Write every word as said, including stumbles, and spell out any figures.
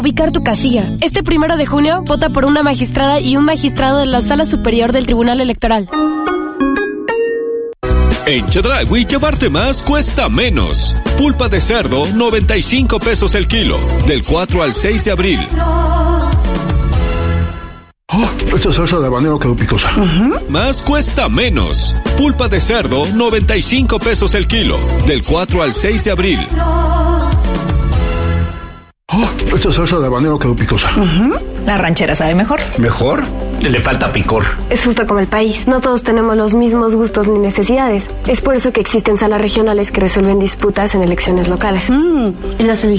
Ubicar tu casilla. Este primero de junio, vota por una magistrada y un magistrado de la Sala Superior del Tribunal Electoral. En Chedraui, llevarte más cuesta menos. Pulpa de cerdo, noventa y cinco pesos el kilo. Del cuatro al seis de abril. Oh, esta salsa de habanero quedó picosa. Uh-huh. Más cuesta menos. Pulpa de cerdo, noventa y cinco pesos el kilo. Del cuatro al seis de abril. Oh, esta salsa de habanero quedó picosa. Uh-huh. La ranchera sabe mejor. ¿Mejor? Le falta picor. Es justo como el país. No todos tenemos los mismos gustos ni necesidades. Es por eso que existen salas regionales que resuelven disputas en elecciones locales. Mm, ¿Y las